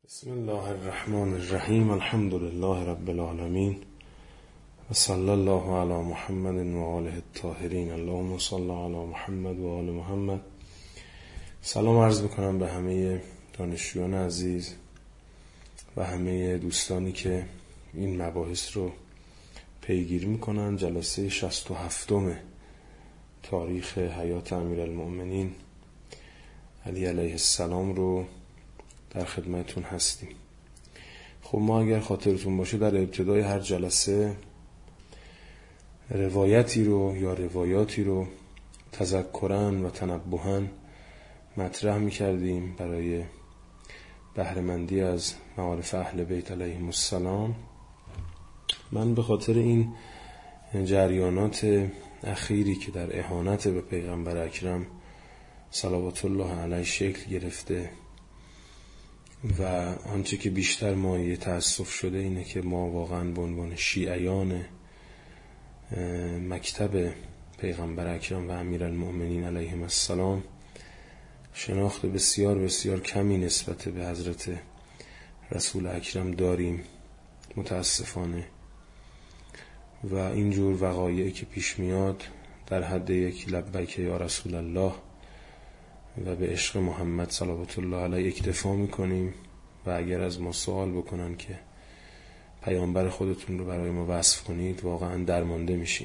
بسم الله الرحمن الرحیم. الحمد لله رب العالمین و صلی الله علی محمد و آله الطاهرین. اللهم صل علی محمد و آل محمد. سلام عرض میکنم به همه دانشجویان عزیز و همه دوستانی که این مباحث رو پیگیری میکنن. جلسه 67 تاریخ حیات امیرالمؤمنین علی علیه السلام رو در خدمتون هستیم. خب ما اگر خاطرتون باشه در ابتدای هر جلسه روایتی رو یا روایاتی رو تذکراً و تنبهاً مطرح می‌کردیم برای بهره‌مندی از معارف اهل بیت علیهم السلام. من به خاطر این جریانات اخیری که در اهانت به پیغمبر اکرم صلوات الله علیه شکل گرفته و آنچه که بیشتر مایه تأسف شده اینه که ما واقعا به عنوان شیعیان مکتب پیغمبر اکرم و امیرالمؤمنین علیهم السلام شناخت بسیار بسیار کمی نسبت به حضرت رسول اکرم داریم متاسفانه، و اینجور وقایعی که پیش میاد در حد یک لبیک یا رسول الله و به عشق محمد صلوات الله علیه اکتفا میکنیم و اگر از ما سوال بکنن که پیامبر خودتون رو برای ما وصف کنید واقعا درمانده میشیم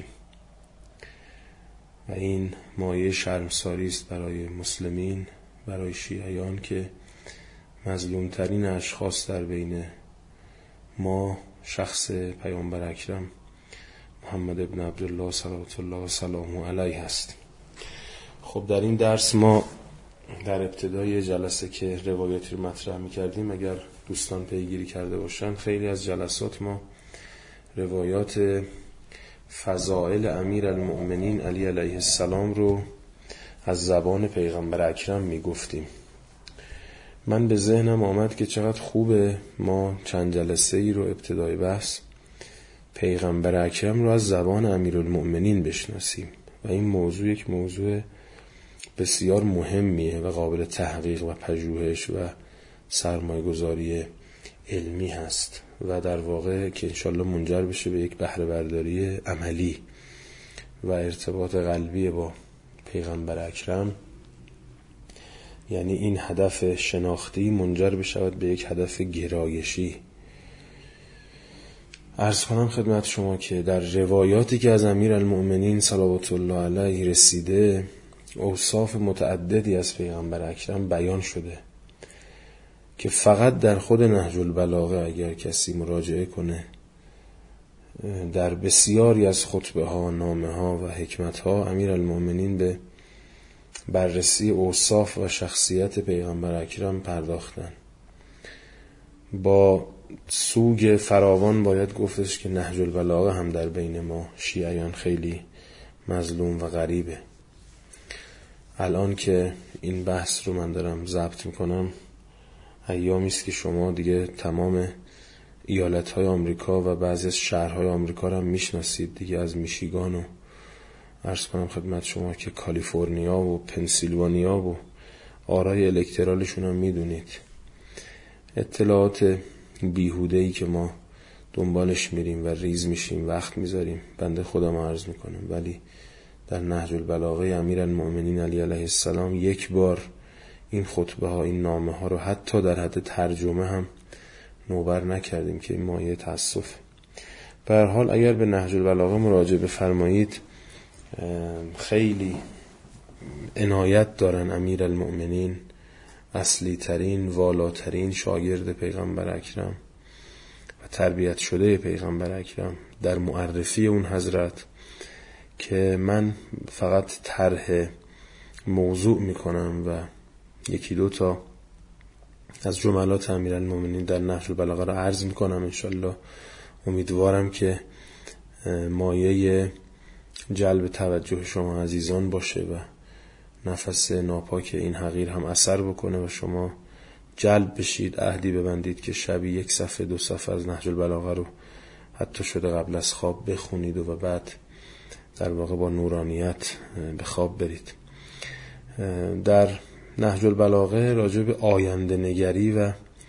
و این مایه شرمساری است برای مسلمین، برای شیعیان که مظلومترین اشخاص در بین ما شخص پیامبر اکرم محمد ابن عبدالله صلوات الله و سلامه علیه هست. خب در این درس ما در ابتدای جلسه که روایتی رو مطرح می‌کردیم، اگر دوستان پیگیری کرده باشن، خیلی از جلسات ما روایات فضائل امیرالمؤمنین علی علیه السلام رو از زبان پیغمبر اکرم میگفتیم. من به ذهنم آمد که چقدر خوبه ما چند جلسه ای رو ابتدای بحث پیغمبر اکرم رو از زبان امیرالمؤمنین بشناسیم و این موضوع یک موضوع بسیار مهمیه و قابل تحقیق و پژوهش و سرمایه‌گذاری علمی هست و در واقع که انشالله منجر بشه به یک بهره برداری عملی و ارتباط قلبی با پیغمبر اکرم. یعنی این هدف شناختی منجر بشود به یک هدف گرایشی. عرض کنم خدمت شما که در روایاتی که از امیرالمؤمنین صلوات الله علیه رسیده اوصاف متعددی از پیغمبر اکرم بیان شده که فقط در خود نهج البلاغه اگر کسی مراجعه کنه در بسیاری از خطبه ها، نامه ها و حکمت ها امیرالمؤمنین به بررسی اوصاف و شخصیت پیغمبر اکرم پرداختن. با سوگ فراوان باید گفتش که نهج البلاغه هم در بین ما شیعیان خیلی مظلوم و غریبه. الان که این بحث رو من دارم ضبط میکنم ایامی است که شما دیگه تمام ایالت‌های آمریکا و بعضی از شهرهای آمریکا رو هم میشناسید دیگه، از میشیگان و عرض کنم خدمت شما که کالیفرنیا و پنسیلوانیا و آرای الکترالشون هم میدونید. اطلاعات بیهوده‌ای که ما دنبالش میریم و ریز میشیم وقت میذاریم بنده خودم عرض میکنم، ولی در نهج البلاغه امیرالمؤمنین علی علیه السلام یک بار این خطبه ها، این نامه ها رو حتی در حد ترجمه هم نوبر نکردیم که این مایه تأسف. به هر حال اگر به نهج البلاغه مراجعه بفرمایید خیلی عنایت دارن امیرالمؤمنین، اصلی ترین والاترین شاگرد پیغمبر اکرم و تربیت شده پیغمبر اکرم در معرفی اون حضرت، که من فقط طرح موضوع میکنم و یکی دو تا از جملات امیرالمؤمنین در نهج البلاغه را عرض میکنم. انشالله امیدوارم که مایه جلب توجه شما عزیزان باشه و نفس ناپاک این حقیر هم اثر بکنه و شما جلب بشید، عهدی ببندید که شبی 1 صفحه 2 صفحه از نهج البلاغه رو حتی شده قبل از خواب بخونید و بعد در واقع با نورانیت به خواب برید. در نهج البلاغه راجع به آینده نگری و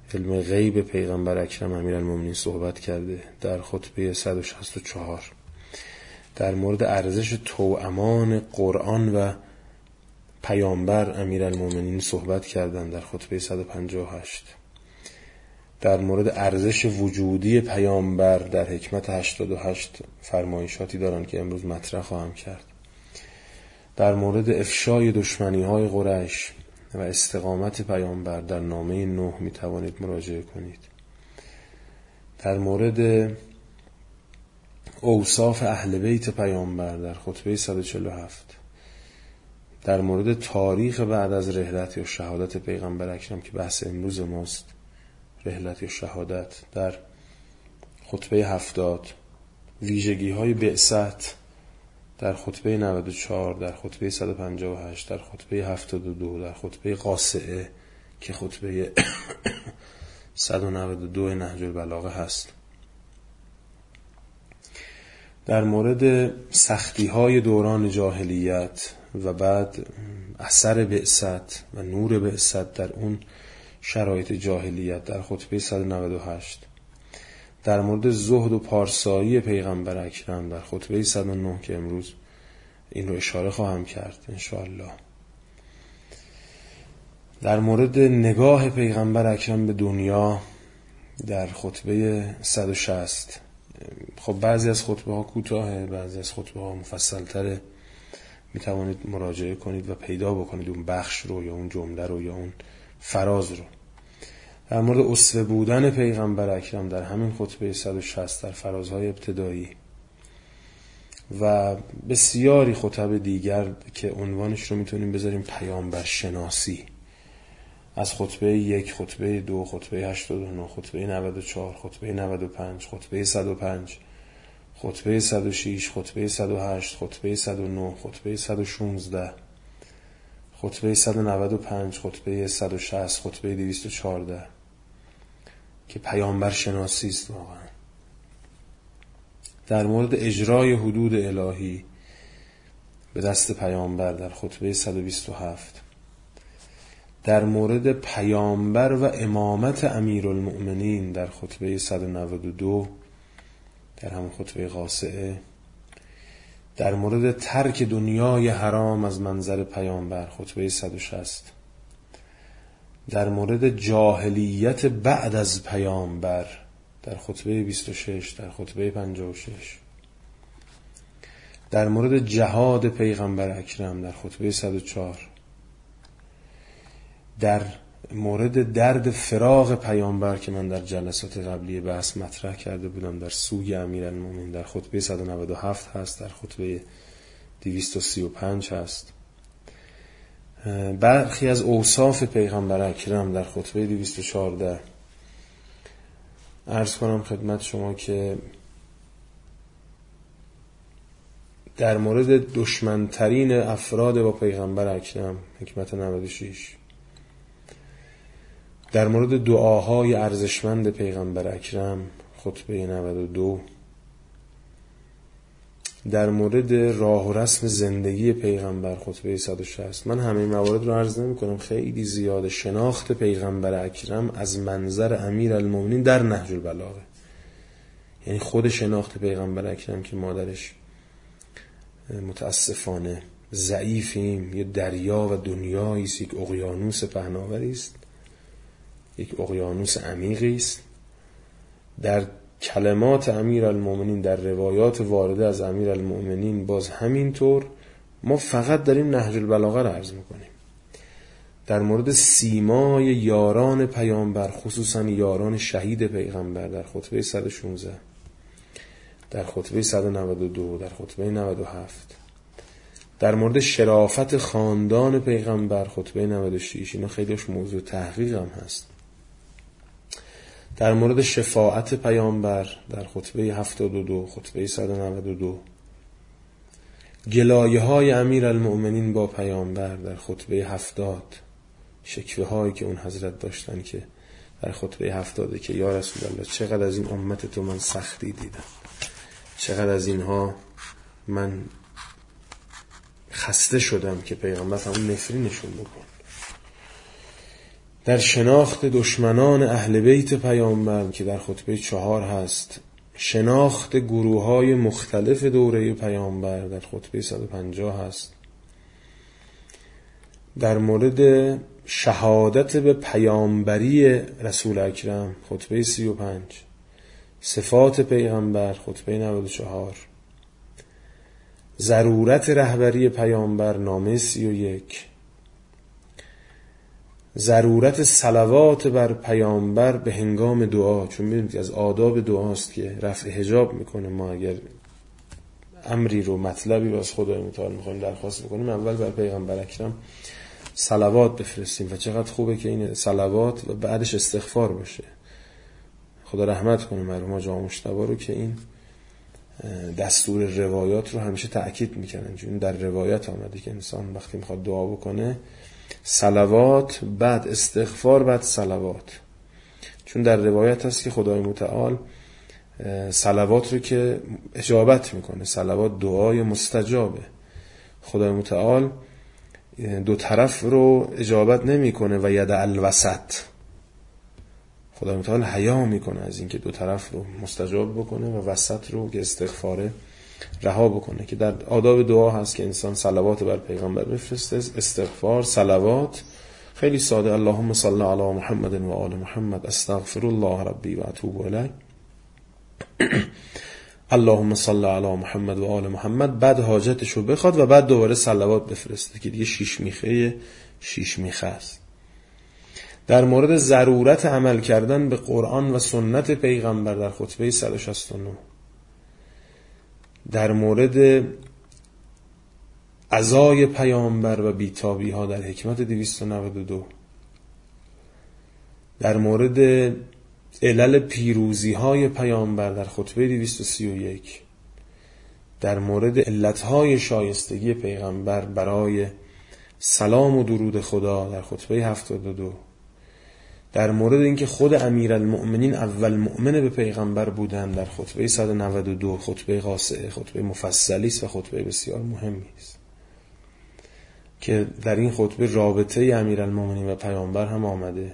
علم غیب پیغمبر اکرم امیرالمومنین صحبت کرده در خطبه 164. در مورد ارزش توامان قرآن و پیامبر امیرالمومنین صحبت کردند در خطبه 158. در مورد ارزش وجودی پیامبر در حکمت 88 فرمایشاتی دارند که امروز مطرح خواهم کرد. در مورد افشای دشمنی‌های قریش و استقامت پیامبر در نامه نوح می توانید مراجعه کنید. در مورد اوصاف اهل بیت پیامبر در خطبه 147. در مورد تاریخ بعد از رحلت یا شهادت پیغمبر اکرم که بحث امروز ماست، رحلت یا شهادت، در خطبه 70. ویژگی‌های بعثت در خطبه 94، در خطبه 158، در خطبه 72، در خطبه قاصعه که خطبه 192 نهج البلاغه هست. در مورد سختی‌های دوران جاهلیت و بعد اثر بعثت و نور بعثت در اون شرایط جاهلیت در خطبه 198. در مورد زهد و پارسایی پیغمبر اکرم در خطبه 109 که امروز این رو اشاره خواهم کرد انشاءالله. در مورد نگاه پیغمبر اکرم به دنیا در خطبه 160. خب بعضی از خطبه ها کوتاهه، بعضی از خطبه ها مفصل تره، می توانید مراجعه کنید و پیدا بکنید اون بخش رو یا اون جمله رو یا اون فراز رو. در مورد اسوه بودن پیغمبر اکرم در همین خطبه 160 در فرازهای ابتدایی و بسیاری خطب دیگر که عنوانش رو میتونیم بذاریم پیامبر شناسی، از خطبه 1، خطبه 2، خطبه 89، خطبه 94، خطبه 95، خطبه 105، خطبه 106، خطبه 108، خطبه 109، خطبه 116، خطبه 195، خطبه 160، خطبه 214 که پیامبر شناسی است واقعا. در مورد اجرای حدود الهی به دست پیامبر در خطبه 127. در مورد پیامبر و امامت امیرالمؤمنین در خطبه 192 در همون خطبه قاصعه. در مورد ترک دنیای حرام از منظر پیامبر خطبه 160. در مورد جاهلیت بعد از پیامبر در خطبه 26، در خطبه 56. در مورد جهاد پیغمبر اکرم در خطبه 104. در مورد درد فراق پیامبر که من در جلسات قبلی بحث مطرح کرده بودم در سوی امیرالمومنین در خطبه 197 هست، در خطبه 235 هست. برخی از اوصاف پیغمبر اکرم در خطبه 214. عرض کنم خدمت شما که در مورد دشمنترین افراد با پیغمبر اکرم حکمت 96. در مورد دعاهای ارزشمند پیغمبر اکرم خطبه 92. در مورد راه و رسم زندگی پیغمبر خطبه 160. من همه موارد رو عرض نمی کنم، خیلی زیاده. شناخت پیغمبر اکرم از منظر امیرالمومنین در نهج البلاغه، یعنی خود شناخت پیغمبر اکرم که ما درش متاسفانه ضعیفیم. یه دریا و دنیایی است، یک اقیانوس پهناوری است، یک اقیانوس عمیقی است. در کلمات امیرالمومنین، در روایات وارده از امیرالمومنین باز همینطور ما فقط داریم نهج البلاغه رو عرض میکنیم. در مورد سیمای یاران پیامبر، خصوصا یاران شهید پیغمبر در خطبه 116، در خطبه 192، در خطبه 97. در مورد شرافت خاندان پیغمبر خطبه 96. اینا خیلیش موضوع تحقیق هم هست. در مورد شفاعت پیامبر در خطبه 72، خطبه 192. گلایه های امیرالمؤمنین با پیامبر در خطبه 70. شکوه هایی که اون حضرت داشتن که در خطبه 70 که یا رسول الله چقدر از این امت تو من سختی دیدم، چقدر از اینها من خسته شدم که پیغمبر همون نفرینشون بکن. در شناخت دشمنان اهل بیت پیامبر که در خطبه 4 هست، شناخت گروه‌های مختلف دوره پیامبر در خطبه 150 هست، در مورد شهادت به پیامبری رسول اکرم خطبه 35، صفات پیغمبر خطبه 94، ضرورت رهبری پیامبر نامه 31، ضرورت صلوات بر پیامبر به هنگام دعا، چون می‌دونید از آداب دعاست که رفع حجاب میکنه. ما اگر امری رو مطلبی رو از خدای متعال میخوایم درخواست بکنیم، اول بر پیغمبر اکرم صلوات بفرستیم و چقدر خوبه که این صلوات و بعدش استغفار باشه. خدا رحمت کنه مرحوم حاج آقا مجتبی رو که این دستور روایات رو همیشه تأکید میکنن، چون در روایت آمده که انسان وقتی میخواد دعا بکنه صلوات بعد استغفار بعد صلوات، چون در روایت هست که خدای متعال صلوات رو که اجابت میکنه، صلوات دعای مستجابه، خدای متعال دو طرف رو اجابت نمیکنه و ید الوسط، خدای متعال حیا میکنه از اینکه دو طرف رو مستجاب بکنه و وسط رو که استغفاره رها بکنه، که در آداب دعا هست که انسان صلوات بر پیغمبر بفرسته، استغفار، صلوات خیلی ساده، اللهم صل علی محمد و آل محمد، استغفر الله ربی و اتوب الیه، اللهم صل علی محمد و آل محمد، بعد حاجتشو بخواد و بعد دوباره صلوات بفرسته که دیگه شیش میخه است. در مورد ضرورت عمل کردن به قرآن و سنت پیغمبر در خطبه 169، در مورد عزای پیامبر و بیتابی ها در حکمت 292، در مورد علل پیروزی های پیامبر در خطبه 231، در مورد علتهای شایستگی پیغمبر برای سلام و درود خدا در خطبه 72، در مورد اینکه خود امیرالمؤمنین اول مؤمن به پیغمبر بودن در خطبه 192، خطبه قاصعه، خطبه مفصلی است و خطبه بسیار مهمی است که در این خطبه رابطه امیرالمؤمنین و پیامبر هم آمده.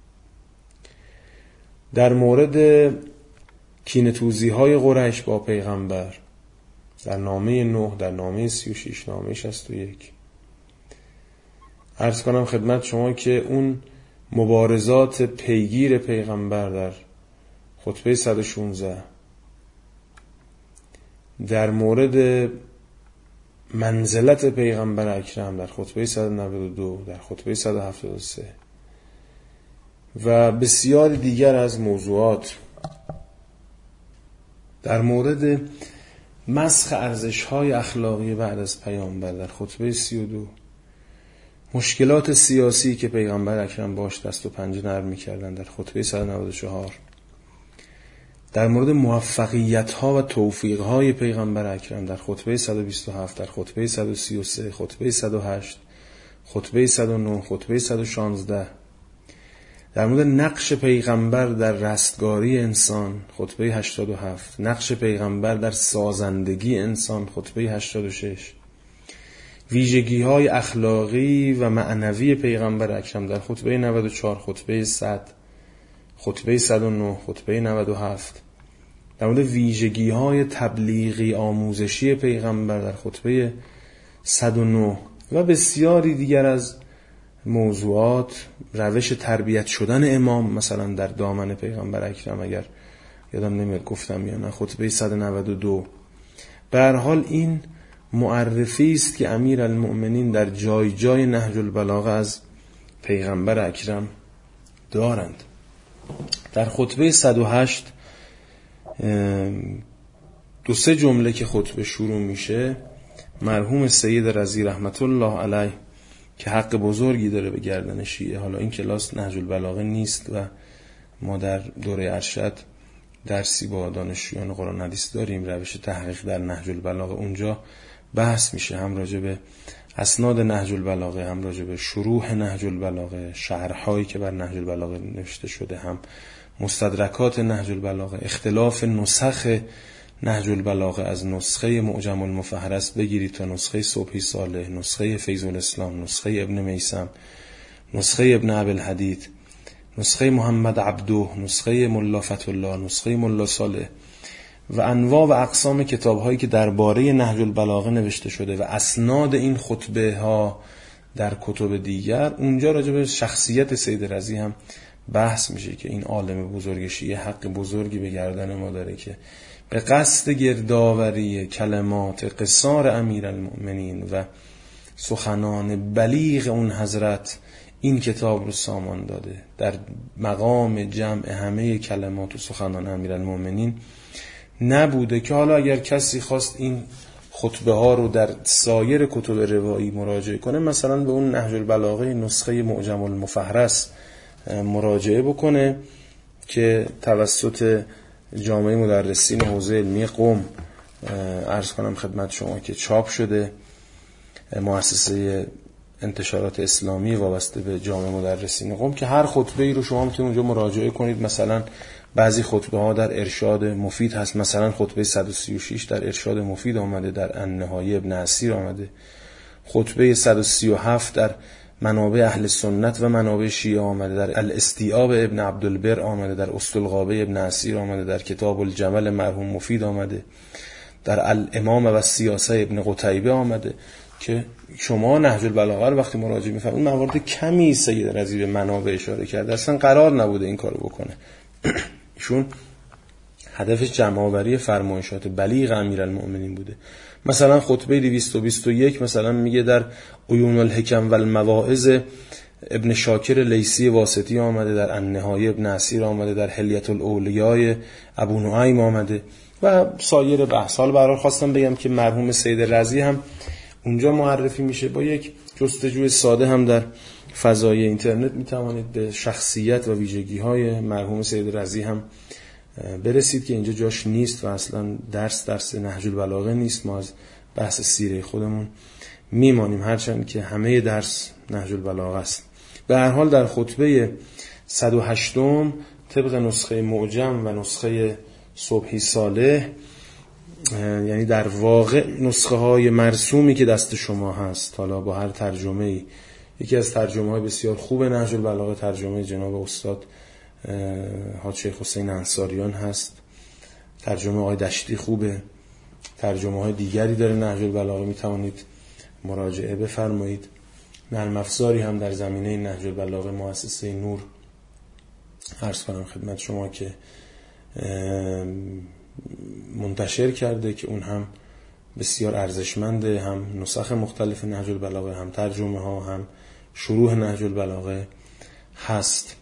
در مورد کینه‌توزی های قریش با پیغمبر در نامه 9، در نامه 36، نامه 61. عرض کنم خدمت شما که اون مبارزات پیگیر پیغمبر در خطبه 116، در مورد منزلت پیغمبر اکرم در خطبه 192، در خطبه 173 و بسیار دیگر از موضوعات، در مورد مسخ ارزش‌های اخلاقی بعد از پیامبر در خطبه 32، مشکلات سیاسی که پیغمبر اکرم باش دست و پنجه نرم می‌کردند در خطبه 194، در مورد موفقیت‌ها و توفیق‌های پیغمبر اکرم در خطبه 127، در خطبه 133، خطبه 108، خطبه 109، خطبه 116، در مورد نقش پیغمبر در رستگاری انسان خطبه 87، نقش پیغمبر در سازندگی انسان خطبه 86، ویژگی‌های اخلاقی و معنوی پیغمبر اکرم در خطبه 94، خطبه 100، خطبه 109، خطبه 97، در مورد ویژگی‌های تبلیغی آموزشی پیغمبر در خطبه 109 و بسیاری دیگر از موضوعات، روش تربیت شدن امام مثلا در دامن پیغمبر اکرم، اگر یادم نمیاد گفتم یا نه، خطبه 192. به هر حال این معرفی است که امیرالمؤمنین در جای جای نهج البلاغه از پیغمبر اکرم دارند. در خطبه 108 دو سه جمله که خطبه شروع میشه، مرحوم سید رضی رحمت الله علیه که حق بزرگی داره به گردن شیعه، حالا این کلاس نهج البلاغه نیست و ما در دوره ارشد درسی با دانشجویان قرآن حدیث داریم، روش تحقیق در نهج البلاغه، اونجا بحث میشه هم راجع به اسناد نهج البلاغه، هم راجع به شروح نهج البلاغه، شرح‌هایی که بر نهج البلاغه نوشته شده، هم مستدرکات نهج البلاغه، اختلاف نسخ نهج البلاغه از نسخه معجم المفهرس بگیرید تا نسخه صبحی صالح، نسخه فیض الاسلام، نسخه ابن میثم، نسخه ابن ابی الحدید نسخه محمد عبدو، نسخه ملا فتح‌الله، نسخه ملا صالح و انواع و اقسام کتاب‌هایی که درباره نهج البلاغه نوشته شده و اسناد این خطبه ها در کتب دیگر، اونجا راجع به شخصیت سید رضی هم بحث میشه که این عالم بزرگ شیعه حق بزرگی به گردن ما داره که به قصد گردآوری کلمات قصار امیرالمؤمنین و سخنان بلیغ اون حضرت این کتاب رو سامان داده. در مقام جمع همه کلمات و سخنان امیرالمؤمنین نبوده که حالا اگر کسی خواست این خطبه ها رو در سایر کتب روایی مراجعه کنه، مثلا به اون نهج البلاغه نسخه معجم المفهرس مراجعه بکنه که توسط جامعه مدرسین حوزه علمی قم عرض کنم خدمت شما که چاپ شده، مؤسسه انتشارات اسلامی وابسته به جامعه مدرسین قم، که هر خطبه ای رو شما میتونید اونجا مراجعه کنید. مثلا بعضی خطبه ها در ارشاد مفید هست، مثلا خطبه 136 در ارشاد مفید آمده، در النهایه ابن اسیر آمده. خطبه 137 در منابع اهل سنت و منابع شیعه آمده، در الاستیعاب ابن عبدالبر آمده، در اسطالغابه ابن اسیر آمده، در کتاب الجمل مرحوم مفید آمده، در الامام و سیاسه ابن قتیبه آمده که شما نهج البلاغه رو وقتی مراجعه می‌فرمایید موارد کمی سید رضی به منابع اشاره کرده، اصلا قرار نبوده این کارو بکنه. ایشون هدفش جمع‌آوری فرمایشات بلیغ امیرالمؤمنین بوده. مثلا خطبه 221 مثلا میگه در عیون الحکم و المواعظ ابن شاکر لیثی واسطی آمده، در النهایه ابن اسیر آمده، در حلیة الاولیاء ابو نعیم آمده و سایر بحث. حالا برای خواستم بگم که مرحوم سید رضی هم اونجا معرفی میشه. با یک جستجوی ساده هم در فضای اینترنت میتوانید به شخصیت و ویژگی‌های مرحوم سید رضی هم برسید که اینجا جاش نیست و اصلا درس نهج البلاغه نیست. ما از بحث سیره خودمون میمانیم، هرچند که همه درس نهج البلاغه است. به هر حال در خطبه 108 طبق نسخه معجم و نسخه صبحی صالح، یعنی در واقع نسخه های مرسومی که دست شما هست، حالا با هر ترجمه‌ای، یکی از ترجمه های بسیار خوب نهج البلاغه ترجمه جناب استاد حاج شیخ حسین انصاریان هست، ترجمه آقای دشتی خوبه، ترجمه های دیگری داره نهج البلاغه، میتوانید مراجعه بفرمایید. نرم افزاری هم در زمینه نهج البلاغه مؤسسه نور عرض کنم خدمت شما که منتشر کرده که اون هم بسیار ارزشمنده، هم نسخ مختلف نهج البلاغه، هم ترجمه ها، هم شروح نهج البلاغه هست.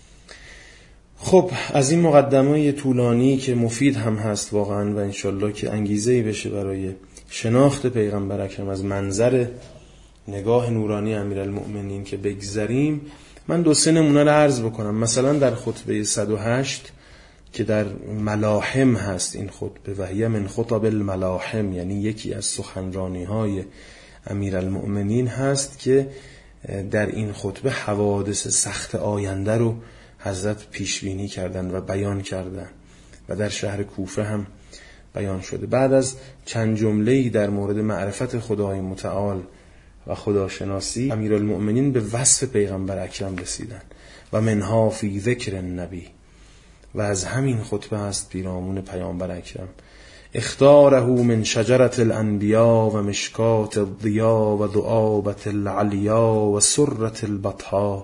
خب از این مقدمه طولانی که مفید هم هست واقعا و انشالله که انگیزه‌ای بشه برای شناخت پیغمبر اکرم از منظر نگاه نورانی امیرالمؤمنین که بگذریم، من 2-3 نمونه رو عرض بکنم. مثلا در خطبه 108 که در ملاحم هست این خطبه، و هی من خطب الملاحم، یعنی یکی از سخنرانی های امیرالمؤمنین هست که در این خطبه حوادث سخت آینده رو حضرت پیشبینی کردن و بیان کردن و در شهر کوفه هم بیان شده. بعد از چند جمله‌ای در مورد معرفت خدای متعال و خداشناسی، امیرالمؤمنین به وصف پیغمبر اکرم رسیدن و منها فی ذکر النبی، و از همین خطبه هست پیرامون پیامبر اکرم. اختاره من شجرة الانبیاء و مشکات الضیاء و دعابة العلیا و سرة البطحاء.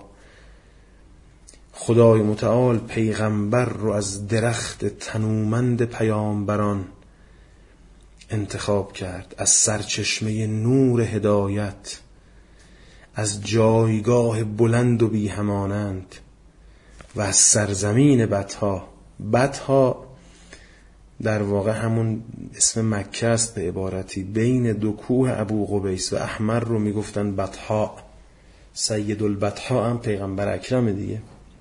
خدای متعال پیغمبر رو از درخت تنومند پیامبران انتخاب کرد، از سرچشمه نور هدایت، از جایگاه بلند و بی همانند و از سرزمین بطحا. بطحا در واقع همون اسم مکه است، به عبارتی بین 2 کوه ابو قبیس و احمر رو میگفتن بطحا. سید البطحا هم پیغمبر اکرم دیگه.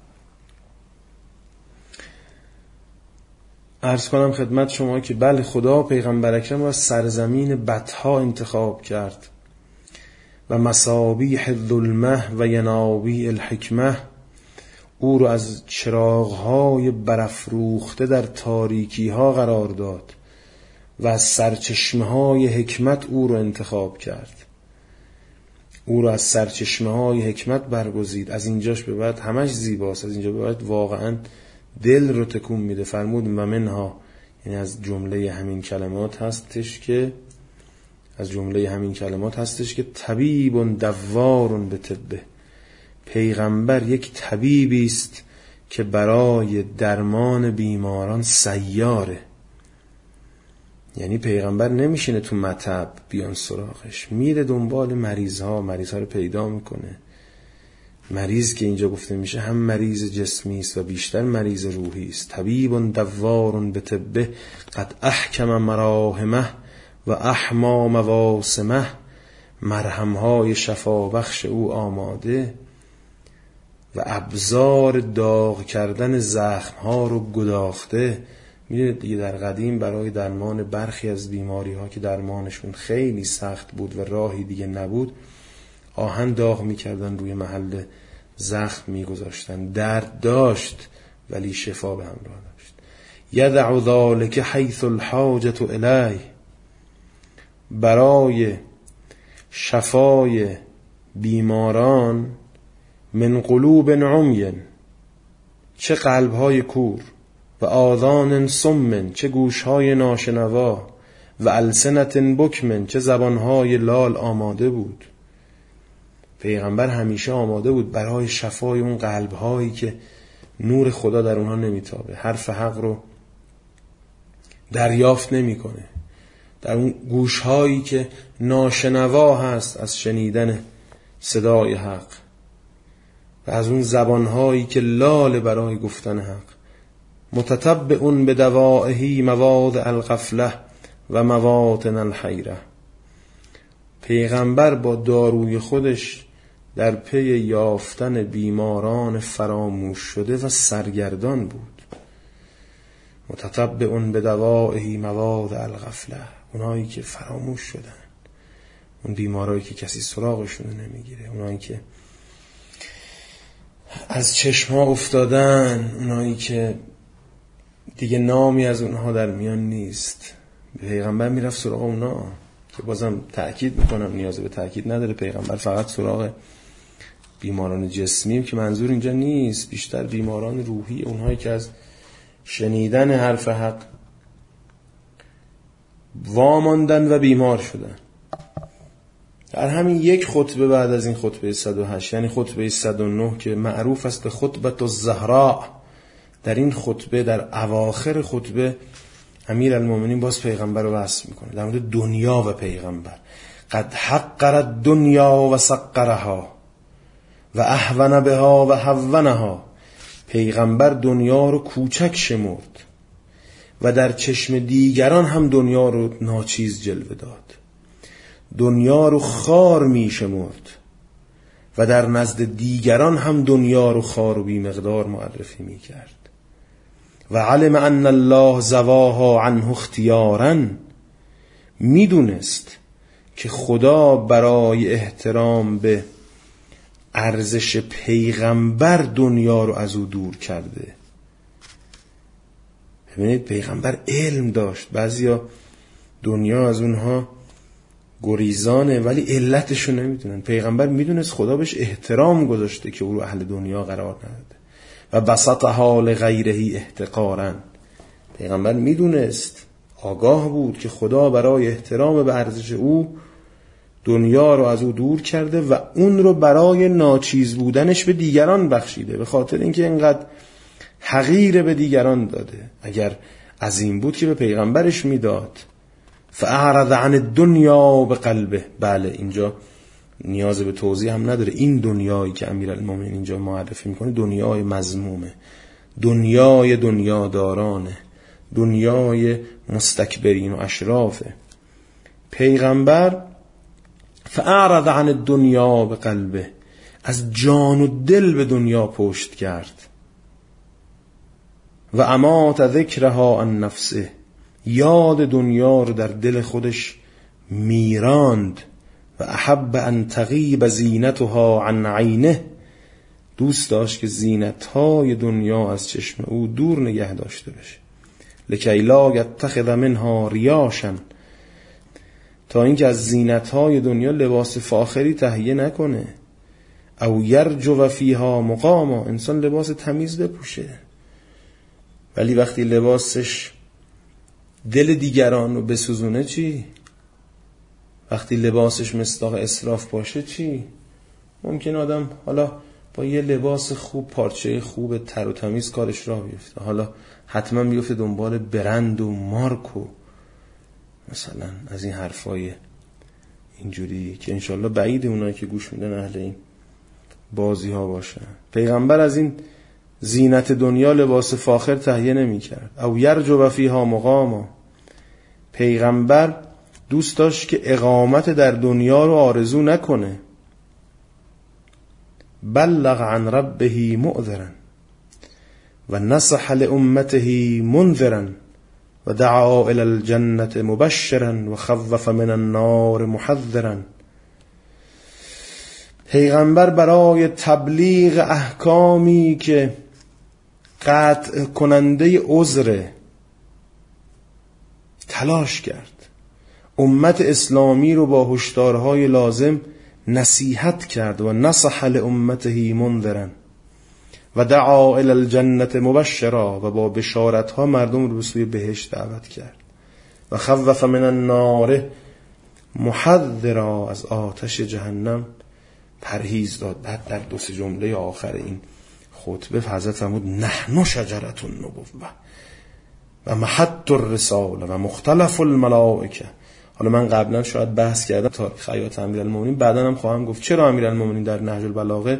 عرض کنم خدمت شما که بله، خدا پیغمبر اکرم رو از سرزمین بطحا انتخاب کرد و مصابیح الظلمه و ینابیع الحکمه، او رو از چراغ‌های برافروخته در تاریکی‌ها قرار داد و از سرچشمه‌های حکمت او رو انتخاب کرد. او را از سرچشمه های حکمت برگزید. از اینجاش به بعد همش زیباست، از اینجا به بعد واقعا دل رو تکون میده. فرمود و منها، یعنی از جمله همین کلمات هستش که طبیب دوار به طبه، پیغمبر یک طبیبی است که برای درمان بیماران سیاره. یعنی پیغمبر نمیشینه تو مطب بیان سراغش، میره دنبال مریض ها رو پیدا میکنه. مریض که اینجا گفته میشه هم مریض جسمی است و بیشتر مریض روحی است. طبیب دوار به طبه قد احکم مراهمه و احما مواسمه، مرهمهای شفا بخش او آماده و ابزار داغ کردن زخمها رو گداخته. میدونید دیگه در قدیم برای درمان برخی از بیماری ها که درمانشون خیلی سخت بود و راهی دیگه نبود، آهن داغ میکردن روی محل زخم میگذاشتن. درد داشت ولی شفا به همراه داشت. یدع ذلک حیث الحاجة الیه، برای شفای بیماران من قلوب عمی، چه قلبهای کور، و آذان صم، چه گوشهای ناشنوا، و السنت بکم، چه زبانهای لال آماده بود. پیغمبر همیشه آماده بود برای شفای اون قلبهایی که نور خدا در اونها نمیتابه، حرف حق رو دریافت نمیکنه، در اون گوشهایی که ناشنوا هست از شنیدن صدای حق، و از اون زبانهایی که لال برای گفتن حق. متتبع به دوائه مواضع الغفله و مواطن الحیره، پیغمبر با داروی خودش در پی یافتن بیماران فراموش شده و سرگردان بود. متتبع به دوائه مواضع الغفله، اونایی که فراموش شدن، اون بیمارایی که کسی سراغشون نمیگیره، اونایی که از چشمها افتادن، اونایی که دیگه نامی از اونها در میان نیست. پیغمبر میرفت سراغ اونا، که بازم تأکید میکنم نیاز به تأکید نداره، پیغمبر فقط سراغ بیماران جسمی که منظور اینجا نیست، بیشتر بیماران روحی، اونهایی که از شنیدن حرف حق واماندن و بیمار شدن. در همین یک خطبه بعد از این خطبه 108، یعنی خطبه 109 که معروف است به خطبه الزهراء، در این خطبه در اواخر خطبه امیرالمومنین باز پیغمبر رو وصف میکنه در مورد دنیا و پیغمبر. قد حقر الدنیا و سقرها و اهون بها و هونها، پیغمبر دنیا رو کوچک شمرد و در چشم دیگران هم دنیا رو ناچیز جلوه داد. دنیا رو خار می شمرد و در نزد دیگران هم دنیا رو خار و بی مقدار معرفی می کرد. و علم ان الله زواها عنه اختیارا، می دونست که خدا برای احترام به ارزش پیغمبر دنیا رو از او دور کرده. ببینید پیغمبر علم داشت، بعضیا دنیا از اونها گریزانه ولی علتشو نمیدونن. پیغمبر میدونست خدا بهش احترام گذاشته که او رو اهل دنیا قرار نداده. و بسطها لغیره احتقارا، پیغمبر میدونست، آگاه بود که خدا برای احترام به ارزش او دنیا رو از او دور کرده و اون رو برای ناچیز بودنش به دیگران بخشیده، به خاطر اینکه اینقدر حقیر به دیگران داده. اگر عظیم بود که به پیغمبرش میداد. فاعرض عن الدنیا بقلبه، بله اینجا نیاز به توضیح هم نداره. این دنیایی که امیرالمومنین اینجا معرفی میکنه دنیای مذمومه، دنیای دنیادارانه، دنیای مستکبرین و اشرافه. پیغمبر فاعرض عن الدنیا بقلبه، از جان و دل به دنیا پشت کرد. و امات ذکرها عن نفسه، یاد دنیا رو در دل خودش میراند. و احب ان تغیب زینتها عن عینه، دوست داشت که زینتهای دنیا از چشم او دور نگه داشته بشه. لکی لا یتخذ منها ریاشا، تا اینکه از زینت‌های دنیا لباس فاخری تهیه نکنه. او یرجو فیها مقاما، انسان لباس تمیز بپوشه، ولی وقتی لباسش دل دیگران رو بسوزونه چی؟ وقتی لباسش مصداق اسراف باشه چی؟ ممکن آدم حالا با یه لباس خوب، پارچه خوب، تر و تمیز کارش راه بیفته، حالا حتما بیفته دنبال برند و مارک و مثلا از این حرفای اینجوری که انشالله بعید اونایی که گوش میدن اهل این بازی ها باشن. پیغمبر از این زینت دنیا لباس فاخر تهیه نمی کرد. او یرجو فیها مقاما، پیغمبر دوست داشت که اقامت در دنیا رو آرزو نکنه. بلغ عن ربه معذرا و نصح لامته منذرا و دعا الی الجنة مبشرا و خوف من النار محذرا. پیغمبر برای تبلیغ احکامی که قطع کننده عذر تلاش کرد، امت اسلامی رو با هشدارهای لازم نصیحت کرد. و نصح لامته منذرا و دعا الی الجنة مبشرا، و با بشارتها مردم رو به سوی بهشت دعوت کرد. و خوف من النار محذرا، از آتش جهنم پرهیز داد. بعد در 2 جمله آخر این خطبه حضرت فرمود نحن شجرة النبوة و محط الرساله و مختلف الملائکه. حالا من قبلا شاید بحث کردم تاریخ حیات امیرالمومنین، بعدا هم خواهم گفت چرا امیرالمومنین در نهج البلاغه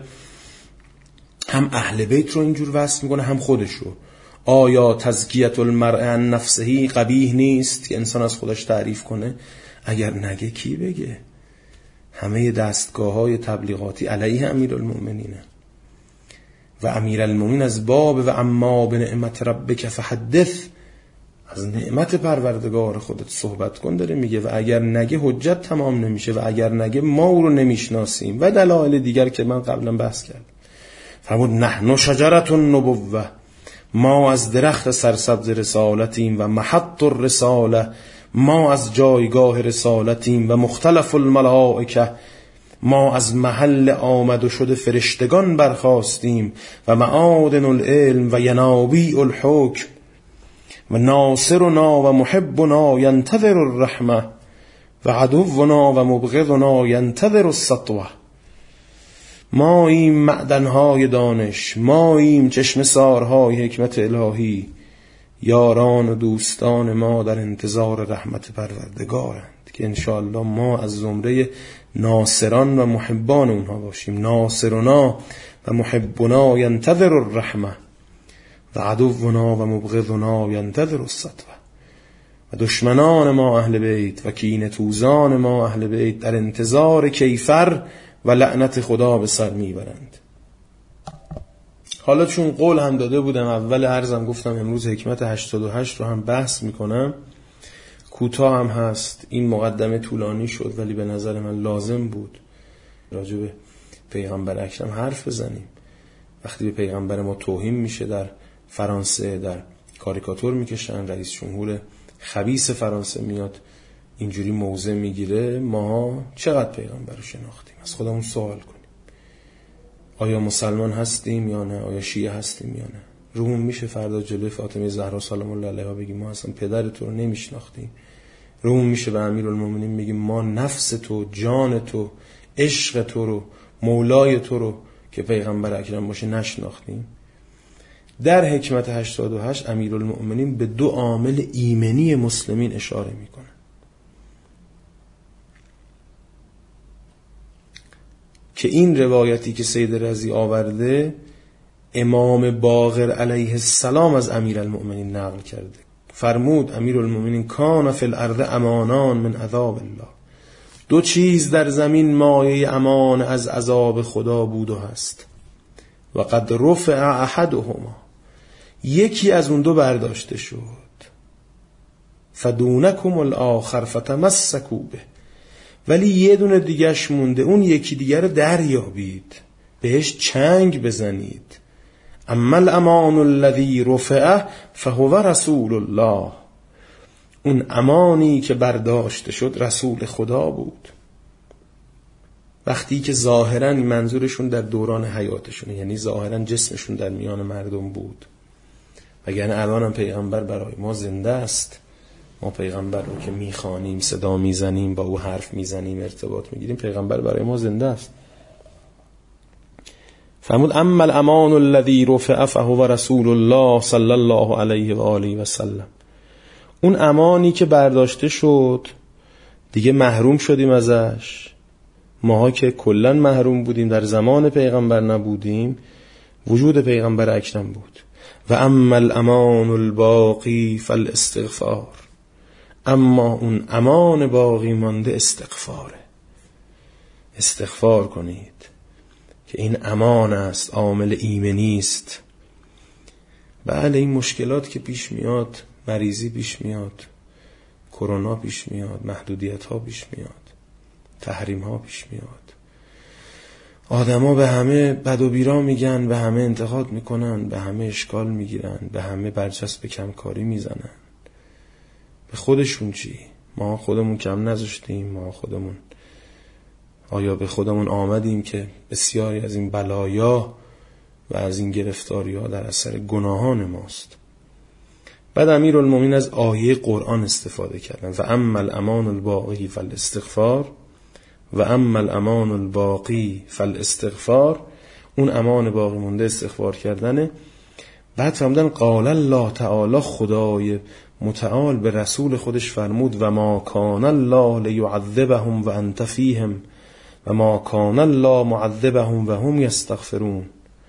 هم اهل بیت رو اینجور وصف میکنه هم خودش رو. آیا تزکیه المرء عن نفسه قبیح نیست که انسان از خودش تعریف کنه؟ اگر نگه کی بگه؟ همه دستگاه‌های تبلیغاتی علیه امیرالمومنینه. و امیرالمومنین از باب و اما بنعمت ربک فحدث، از نعمت پروردگار خودت صحبت کن داره میگه. و اگر نگه حجت تمام نمیشه، و اگر نگه ما او رو نمیشناسیم و دلایل دیگر که من قبلا بحث کردم. فرمود نحن شجرة النبوة، ما از درخت سرسبز رسالتیم. و محط الرساله، ما از جایگاه رسالتیم. و مختلف الملائکه، ما از محل آمد و شد فرشتگان برخاستیم. و معادن العلم و ینابیع الحکم. و ناصرنا و محبنا ینتظر الرحمه و عدونا و مبغضنا ینتظر السطوه. ما این معدنهای دانش، ما این چشم سارهای حکمت الهی، یاران و دوستان ما در انتظار رحمت پروردگارند که انشاءالله ما از زمره ناصران و محبان اونها باشیم. ناصرنا و محبنا ینتظر الرحمه و عدونا و مبغضنا ینتظر السطوه. و دشمنان ما اهل بیت و کینه توزان ما اهل بیت در انتظار کیفر و لعنت خدا به سر میبرند. حالا چون قول هم داده بودم اول عرضم، گفتم امروز حکمت 88 رو هم بحث میکنم، کوتاه هم هست. این مقدمه طولانی شد ولی به نظر من لازم بود راجع به پیغمبر اکرم حرف بزنیم. وقتی به پیغمبر ما توهین میشه، در فرانسه در کاریکاتور میکشن، رئیس جمهور خبیث فرانسه میاد اینجوری موضع میگیره، ما چقدر پیغمبر رو شناختیم؟ از خودمون سوال کنیم. آیا مسلمان هستیم یا نه؟ آیا شیعه هستیم یا نه؟ رومون میشه فردا جلوی فاطمه زهرا سلام الله علیها بگیم ما اصلا پدر تو رو نمیشناختیم؟ رومون میشه به امیرالمومنین بگیم ما نفس تو، جان تو، عشق تو رو، مولای تو رو که پیغمبر اکرم باشه نشناختیم؟ در حکمت 88 امیرالمومنین به 2 عامل ایمنی مسلمین اشاره میکنه. که این روایتی که سید رضی آورده امام باقر علیه السلام از امیرالمومنین نقل کرده. فرمود امیرالمومنین کان فی الارض امانان من عذاب الله، 2 چیز در زمین مایه امان از عذاب خدا بود و هست. و قد رفع احدهما، یکی از اون 2 برداشته شد. فدونکم الاخر فتمسکوا به، ولی یه دونه دیگهش مونده، اون یکی دیگر رو دریابید، بهش چنگ بزنید. اما الامان الذی رفع فهو رسول الله، اون امانی که برداشته شد رسول خدا بود. وقتی که ظاهراً منظورشون در دوران حیاتشونه، یعنی ظاهراً جسمشون در میان مردم بود، وگرنه الان هم پیغمبر برای ما زنده است. ما پیغمبر رو که میخوانیم، صدا میزنیم، با او حرف میزنیم، ارتباط میگیریم، پیغمبر برای ما زنده است. فرمود اما الامان الذی رفع فهو رسول الله صلی الله علیه و آله و سلم. اون امانی که برداشته شد دیگه محروم شدیم ازش. ماها که کلن محروم بودیم، در زمان پیغمبر نبودیم، وجود پیغمبر اکرم بود. و اما الامان الباقی فالاستغفار. اما اون امان باقی مانده استغفاره. استغفار کنید که این امان است، عامل ایمنی است. بله این مشکلات که پیش میاد، مریضی پیش میاد، کرونا پیش میاد، محدودیت ها پیش میاد، تحریم ها پیش میاد، آدما به همه بد و بیرا میگن، به همه انتقاد میکنن، به همه اشکال میگیرن، به همه برچسب کمکاری میزنن. به خودشون چی؟ ما خودمون کم نذاشتیم؟ ما خودمون آیا به خودمون آمدیم که بسیاری از این بلایا و از این گرفتاری ها در اثر گناهان ماست؟ بعد امیرالمومنین از آیه قرآن استفاده کردن و اما الامان الباقی فالاستغفار. و اما الامان الباقی فالاستغفار، اون امان باقی مونده استغفار کردنه. بعد فرمودن قال الله تعالی، خدای متعال به رسول خودش فرمود و ما کان الله لیعذبهم و انت فیهم و ما کان الله معذبهم و هم یستغفرون.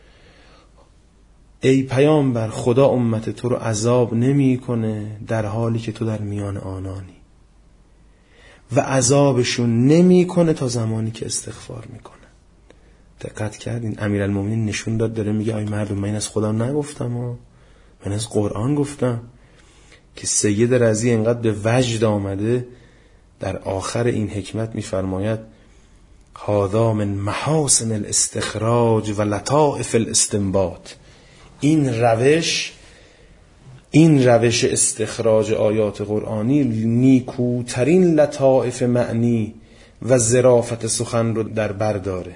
ای پیامبر، خدا امت تو رو عذاب نمی کنه در حالی که تو در میان آنانی، و عذابشون نمی کنه تا زمانی که استغفار میکنن. دقت کردین امیرالمومنین نشون داد، داره میگه آی مردم، من از خدا نگفتم، من از قرآن گفتم. که سید رضی انقدر به وجد آمده، در آخر این حکمت میفرماید هذا من محاسن الاستخراج و لطائف الاستنباط. این روش استخراج آیات قرآنی نیکوترین لطائف معنی و ظرافت سخن رو در بر داره.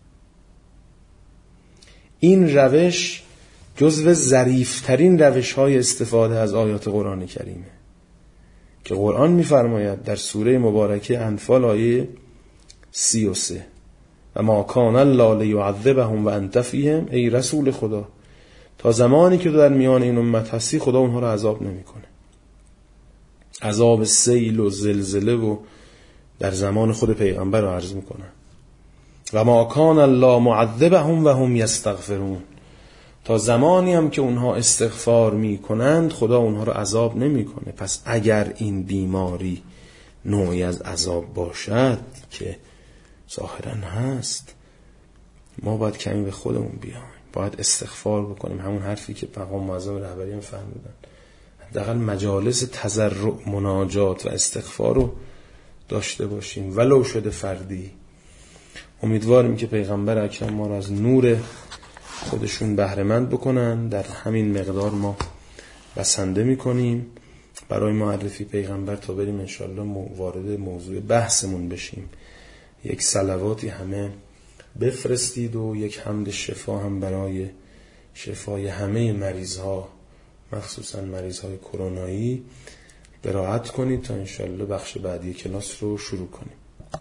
این روش جزو ظریفترین روش‌های استفاده از آیات قرآن کریمه که قرآن می‌فرماید در سوره مبارکه انفال آیه 33 و ما کان الله لیعذبهم و انت فیهم. ای رسول خدا، تا زمانی که تو در میان این امت هستی خدا اونها رو عذاب نمی‌کنه. عذاب سیل و زلزله و در زمان خود پیغمبر رو عرض می‌کنه. و ما کان الله معذبهم و هم یستغفرون. تا زمانی هم که اونها استغفار میکنند خدا اونها رو عذاب نمیکنه. پس اگر این بیماری نوعی از عذاب باشد که ظاهرا هست، ما باید کمی به خودمون بیایم، باید استغفار بکنیم. همون حرفی که مقام معظم رهبری هم فرمودن، حداقل مجالس تضرع، مناجات و استغفار رو داشته باشیم ولو شده فردی. امیدواریم که پیغمبر اکرم ما رو از نور خودشون بهره‌مند بکنن. در همین مقدار ما بسنده میکنیم برای معرفی پیغمبر تا بریم انشالله وارد موضوع بحثمون بشیم. یک صلواتی همه بفرستید و یک حمد شفا هم برای شفای همه مریض‌ها، مخصوصا مریض‌های کرونایی قرائت کنید تا انشالله بخش بعدی کلاس رو شروع کنیم.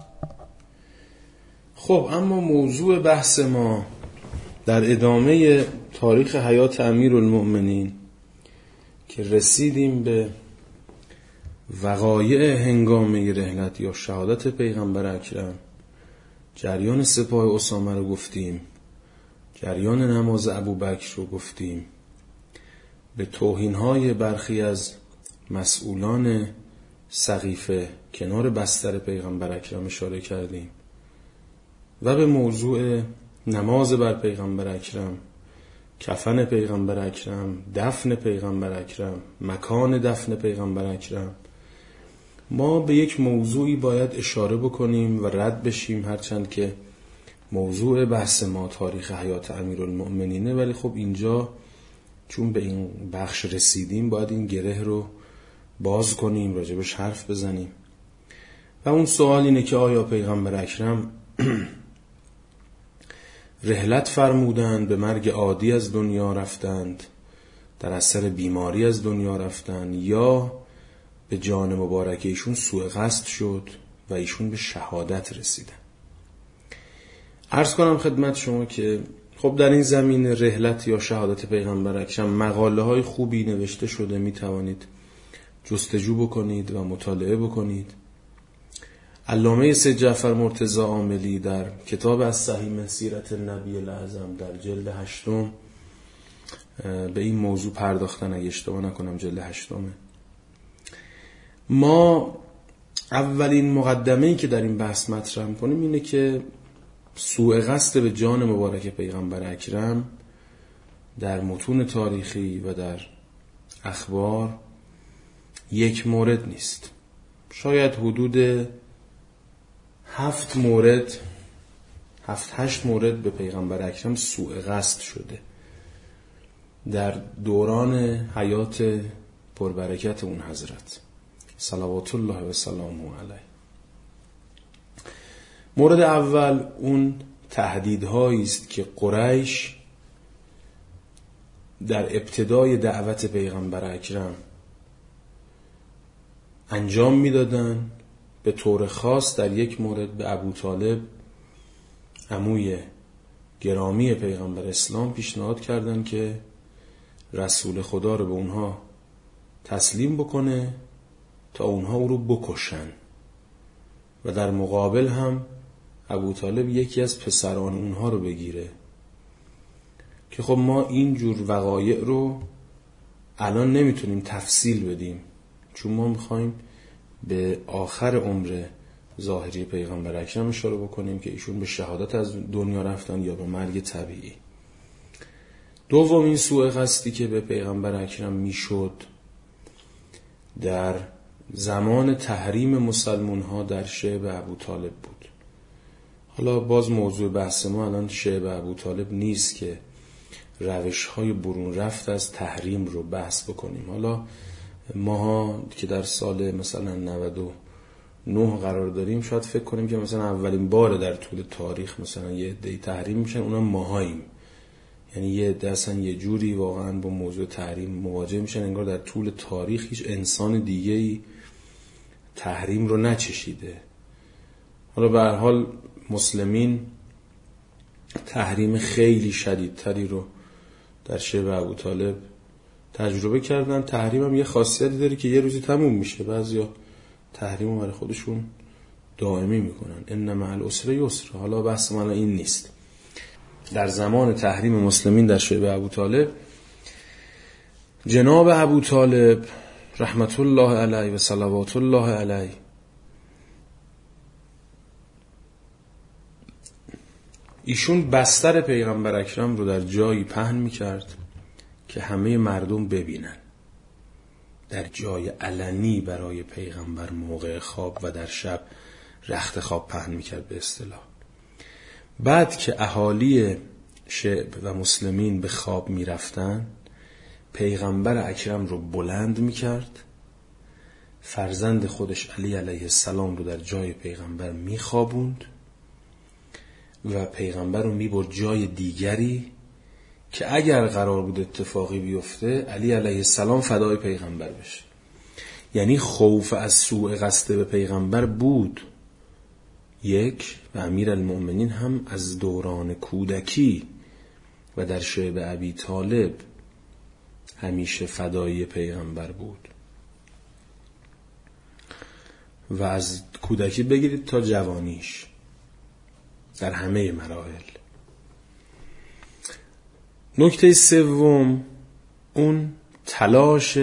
خب اما موضوع بحث ما در ادامه تاریخ حیات امیرالمؤمنین که رسیدیم به وقایع هنگامه رحلت یا شهادت پیغمبر اکرم، جریان سپاه اسامه رو گفتیم، جریان نماز ابوبکر رو گفتیم، به توهین‌های برخی از مسئولان سقیفه کنار بستر پیغمبر اکرم اشاره کردیم و به موضوع نماز بر پیغمبر اکرم، کفن پیغمبر اکرم، دفن پیغمبر اکرم، مکان دفن پیغمبر اکرم. ما به یک موضوعی باید اشاره بکنیم و رد بشیم، هرچند که موضوع بحث ما تاریخ حیات امیرالمؤمنینه، ولی خب اینجا چون به این بخش رسیدیم باید این گره رو باز کنیم، راجبش حرف بزنیم. و اون سوال اینه که آیا پیغمبر اکرم رحلت فرمودند، به مرگ عادی از دنیا رفتند، در اثر بیماری از دنیا رفتند، یا به جان مبارک ایشون سوء قصد شد و ایشون به شهادت رسیدن؟ عرض کنم خدمت شما که خب در این زمین رحلت یا شهادت پیغمبر اکرم مقاله های خوبی نوشته شده، می توانید جستجو بکنید و مطالعه بکنید. علامه سید جعفر مرتضی عاملی در کتاب الصحیح من سیرت النبی الاعظم در جلد 8 به این موضوع پرداختن، اگه اشتباه نکنم جلد 8. ما اولین مقدمه‌ای که در این بحث مطرح می‌کنیم اینه که سوء قصد به جان مبارک پیغمبر اکرم در متون تاریخی و در اخبار یک مورد نیست. شاید حدود 7 مورد 7-8 مورد به پیغمبر اکرم سوء قصد شده در دوران حیات پربرکت اون حضرت صلوات الله و سلامه علیه. مورد اول اون تهدیدهایی است که قریش در ابتدای دعوت پیغمبر اکرم انجام میدادن. به طور خاص در یک مورد به ابوطالب عموی گرامی پیغمبر اسلام پیشنهاد کردند که رسول خدا رو به اونها تسلیم بکنه تا اونها او رو بکشن و در مقابل هم ابوطالب یکی از پسران اونها رو بگیره. که خب ما این جور وقایع رو الان نمیتونیم تفصیل بدیم، چون ما میخوایم به آخر عمر ظاهری پیغمبر اکرم اشاره بکنیم که ایشون به شهادت از دنیا رفتن یا به مرگ طبیعی. دومین سوء قصدی که به پیغمبر اکرم میشد در زمان تحریم مسلمان ها در شعب ابوطالب بود. حالا باز موضوع بحث ما الان شعب ابوطالب نیست که روش های برون رفت از تحریم رو بحث بکنیم. حالا ماها که در سال مثلا 99 قرار داریم شاید فکر کنیم که مثلا اولین بار در طول تاریخ مثلا یه عده‌ای تحریم میشن، اونا ماهاییم. یعنی یه عده اصلا یه جوری واقعا با موضوع تحریم مواجه میشن انگار در طول تاریخ هیچ انسان دیگه‌ای تحریم رو نچشیده. حالا به هر حال مسلمین تحریم خیلی شدیدتری رو در شعب ابوطالب تجربه کردن. تحریم هم یه خاصیتی داره که یه روزی تموم میشه. بعضیا تحریم رو برای خودشون دائمی میکنن. ان مع العسر یسر. حالا بحث ما این نیست. در زمان تحریم مسلمین در شعب ابوطالب، جناب ابوطالب رحمت الله علیه و صلوات الله علیه ایشون بستر پیغمبر اکرم رو در جایی پهن میکرد که همه مردم ببینن، در جای علنی برای پیغمبر موقع خواب و در شب رخت خواب پهن میکرد به اصطلاح. بعد که اهالی شعب و مسلمین به خواب میرفتن، پیغمبر اکرم رو بلند میکرد، فرزند خودش علی علیه السلام رو در جای پیغمبر میخوابوند و پیغمبر رو میبرد جای دیگری که اگر قرار بود اتفاقی بیفته علی علیه السلام فدای پیغمبر بشه. یعنی خوف از سوء قصد به پیغمبر بود. یک، و امیرالمؤمنین هم از دوران کودکی و در شعب ابی طالب همیشه فدایی پیغمبر بود و از کودکی بگیرید تا جوانیش در همه مراحل. نکته سوم، اون تلاش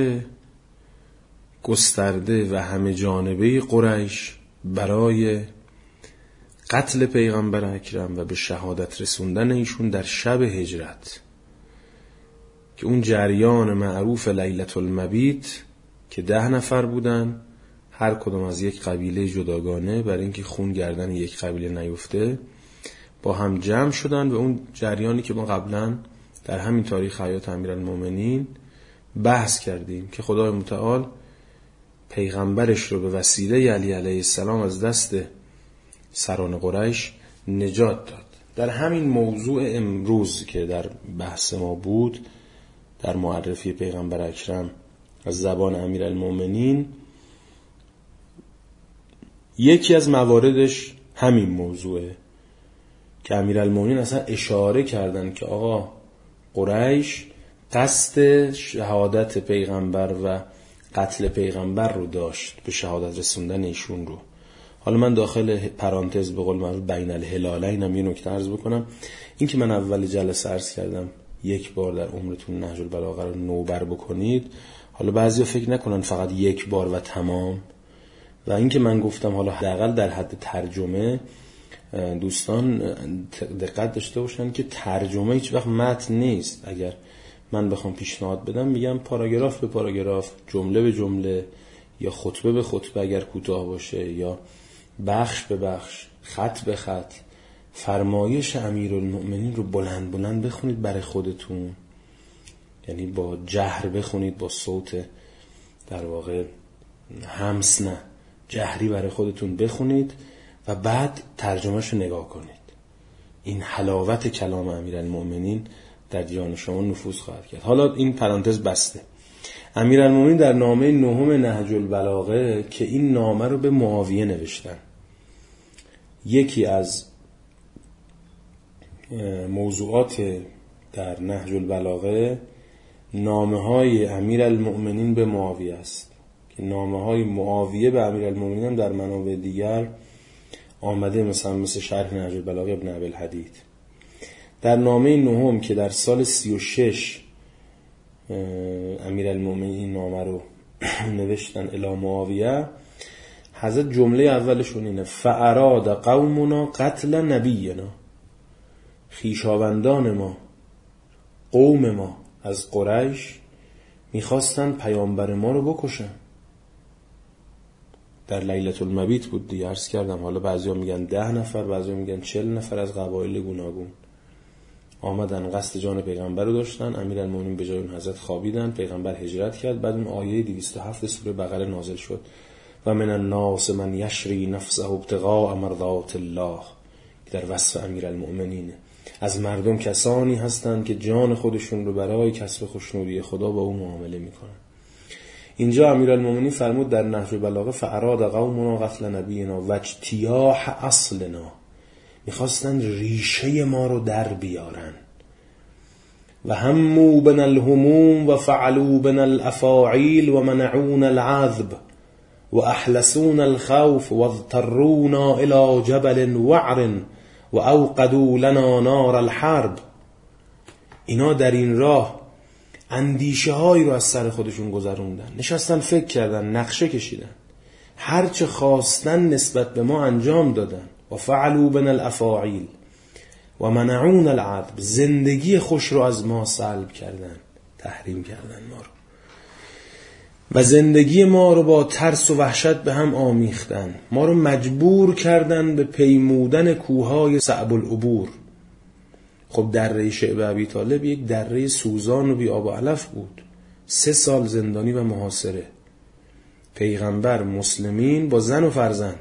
گسترده و همه جانبه قریش برای قتل پیغمبر اکرم و به شهادت رسوندن ایشون در شب هجرت، که اون جریان معروف لیلة المبیت که 10 نفر بودن، هر کدوم از یک قبیله جداگانه، برای اینکه خون گردن یک قبیله نیفته با هم جمع شدن و اون جریانی که ما قبلا در همین تاریخ حیات امیرالمومنین بحث کردیم که خدای متعال پیغمبرش رو به وسیله علی علیه السلام از دست سران قریش نجات داد. در همین موضوع امروز که در بحث ما بود، در معرفی پیغمبر اکرم از زبان امیرالمومنین، یکی از مواردش همین موضوعه که امیرالمومنین اصلا اشاره کردن که آقا قریش قصد شهادت پیغمبر و قتل پیغمبر رو داشت، به شهادت رسوندن ایشون رو. حالا من داخل پرانتز به قول معروف بین الهلالین هم یه نکته عرض بکنم. این که من اول جلسه عرض کردم یک بار در عمرتون نهج البلاغه رو نوبر بکنید، حالا بعضیا فکر نکنن فقط یک بار و تمام. و این که من گفتم حالا حداقل در حد ترجمه دوستان دقت داشته باشن که ترجمه هیچ وقت متن نیست. اگر من بخوام پیشنهاد بدم میگم پاراگراف به پاراگراف، جمله به جمله، یا خطبه به خطبه اگر کوتاه باشه، یا بخش به بخش، خط به خط، فرمایش امیرالمؤمنین رو بلند بلند بخونید برای خودتون، یعنی با جهر بخونید، با صوت در واقع همس نه جهری برای خودتون بخونید و بعد ترجمهش رو نگاه کنید. این حلاوت کلام امیرالمؤمنین در جان شما نفوذ خواهد کرد. حالا این پرانتز بسته. امیرالمؤمنین در نامه نهم نهج البلاغه که این نامه رو به معاویه نوشتن، یکی از موضوعات در نهج البلاغه نامه های امیرالمؤمنین به معاویه است که نامه های معاویه به امیرالمؤمنین هم در منابع دیگر آمده، مثل شرح نهج البلاغه ابن ابی الحدید. در نامه نهم که در سال 36 امیرالمؤمنین این نامه رو نوشتن الی معاویه، حضرت جمله اولشون اینه: فاراد قومنا قتل نبینا، خویشاوندان ما، قوم ما از قریش میخواستن پیامبر ما رو بکشن. در لیلة المبیت بود دیگه، عرض کردم. حالا بعضیا میگن 10 نفر، بعضیا میگن 40 نفر از قبایل گوناگون آمدن قصد جان پیغمبر رو داشتن. امیرالمؤمنین به جای اون حضرت خوابیدن، پیغمبر هجرت کرد. بعد اون آیه 207 سوره بقره نازل شد: و من الناس من یشری نفسه ابتغاء مرضات الله، که در وصف امیرالمؤمنین. از مردم کسانی هستند که جان خودشون رو برای کسب خوشنودی خدا با اون معامله میکنن. اینجا امیرالمؤمنین فرمود در نهج البلاغه: فاراد قومنا قتل نبینا و اجتیاح اصلنا، میخواستن ریشه ما رو در بیارن. و همو بنا الهموم و فعلوا بنا الافاعیل و منعون العذب و احلسون الخوف و اضطرونا الى جبل وعر و اوقدوا لنا نار الحرب. اینا در این راه اندیشه هایی رو از سر خودشون گذروندن، نشستن فکر کردن، نقشه کشیدن، هرچه خواستن نسبت به ما انجام دادن. و فعلوا بنا الافاعیل و منعون العذب، زندگی خوش رو از ما سلب کردن، تحریم کردن ما رو، و زندگی ما رو با ترس و وحشت به هم آمیختن. ما رو مجبور کردن به پیمودن کوههای صعب العبور. خب دره شعب ابی طالب یک دره سوزان و بی آب و علف بود. 3 سال زندانی و محاصره، پیغمبر، مسلمین با زن و فرزند،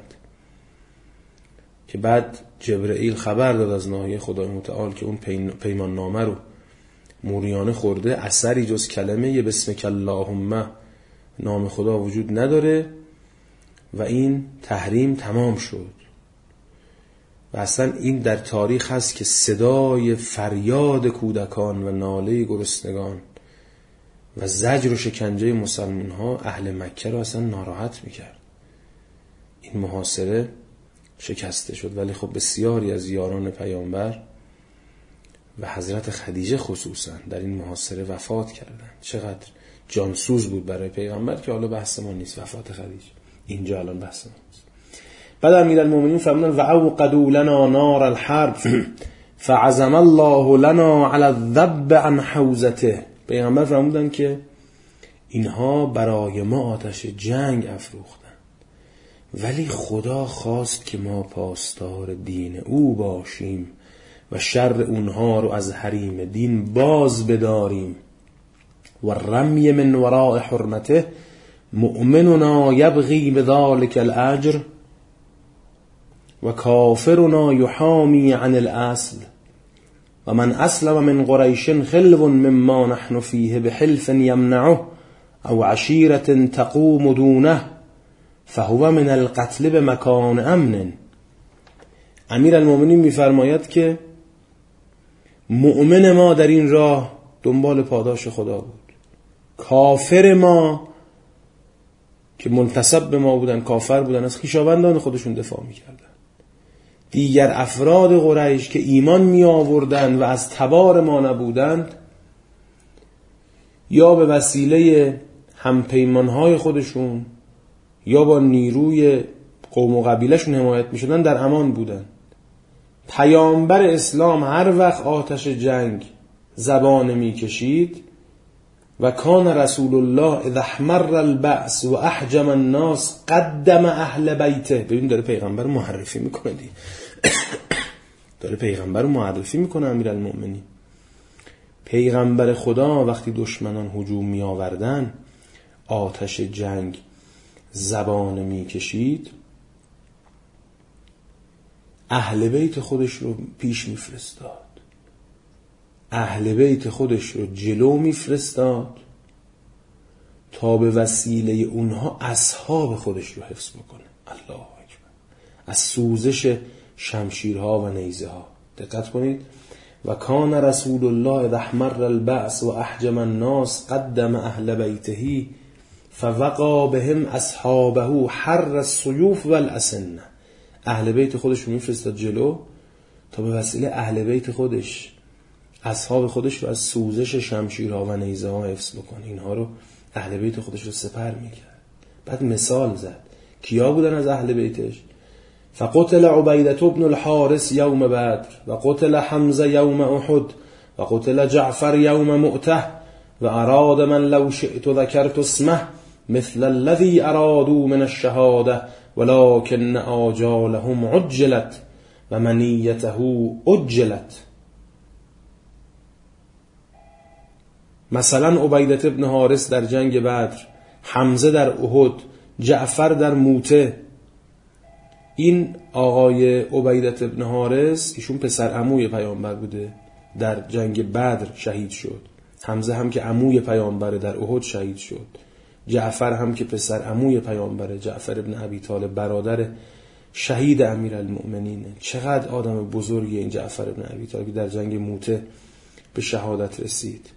که بعد جبرئیل خبر داد از ناحیه خدای متعال که اون پیمان نامه رو موریانه خورده، اثری جز کلمه بسمک اللهم، نام خدا، وجود نداره و این تحریم تمام شد. و اصلا این در تاریخ هست که صدای فریاد کودکان و ناله گرسنگان و زجر و شکنجه مسلمان ها اهل مکه رو اصلا ناراحت میکرد. این محاصره شکسته شد، ولی خب بسیاری از یاران پیامبر و حضرت خدیجه خصوصا در این محاصره وفات کردند. چقدر جانسوز بود برای پیغمبر که حالا بحث ما نیست وفات خدیجه، اینجا الان بحث ما نیست. بعد امیرالمؤمنین فرمودن: و اوقدوا لنا نار الحرب فعزم الله لنا على الذب عن حوزته. پیغمبر فرمودن که اینها برای ما آتش جنگ افروختن، ولی خدا خواست که ما پاسدار دین او باشیم و شر اونها رو از حریم دین باز بداریم. و رمی من وراء حرمته مؤمننا یبغی بذلک الاجر و کافرنا یحامی عن الاصل و من اسلم من قریش خلو مما نحن فیه بحلف یمنعه او عشیرة تقوم دونه فهو من القتل بمکان امن. امیرالمؤمنین میفرماید که مؤمن ما در این راه دنبال پاداش خدا بود، کافر ما که منتسب به ما بودن، کافر بودن، از خویشاوندان خودشون دفاع میکردن. دیگر افراد قریش که ایمان می آوردن و از تبار ما نبودند، یا به وسیله همپیمانهای خودشون یا با نیروی قوم و قبیلهشون حمایت می شدن، در امان بودن. پیامبر اسلام هر وقت آتش جنگ زبان می کشید و کان رسول الله اذا احمر البأس و احجم الناس قدم اهل بیته. ببین داره پیغمبر معرفی میکنه دی. داره پیغمبر معرفی میکنه امیرالمؤمنین. پیغمبر خدا وقتی دشمنان هجوم می آوردن، آتش جنگ زبان می کشید، اهل بیت خودش رو پیش می فرستاد، اهل بیت خودش رو جلو می فرستاد تا به وسیله اونها اصحاب خودش رو حفظ بکنه. الله اکبر. از سوزش شمشیرها و نیزه ها. دقت کنید. و کان رسول الله اذا احمر البأس و احجم الناس قدم اهل بیته فوقا بهم اصحابه حر السیوف والاسنه. اهل بیت خودش رو میفرستاد جلو تا به وسیله اهل بیت خودش اصحاب خودش رو از سوزش شمشیرها و نیزه ها حفظ بکنه. اینها رو اهل بیت خودش رو سپر میکرد. بعد مثال زد. کیا بودن از اهل بیتش؟ فقتل عبیدة بن الحارث یوم بدر و قتل حمزه یوم احد و قتل جعفر یوم مؤته و اراد من لو شئت ذکرت اسمه مثل الذي ارادوا من الشهاده ولكن آجالهم عجلت و منیته اجلت. مثلا عبیدة بن حارث در جنگ بدر، حمزه در احد، جعفر در موته. این آقای عبیدة بن حارث ایشون پسر عموی پیامبر بوده، در جنگ بدر شهید شد. حمزه هم که عموی پیامبره در احد شهید شد. جعفر هم که پسر عموی پیامبره، جعفر ابن ابی طالب برادر شهید امیرالمؤمنینه. چقدر آدم بزرگی این جعفر ابن ابی طالب در جنگ موته به شهادت رسید.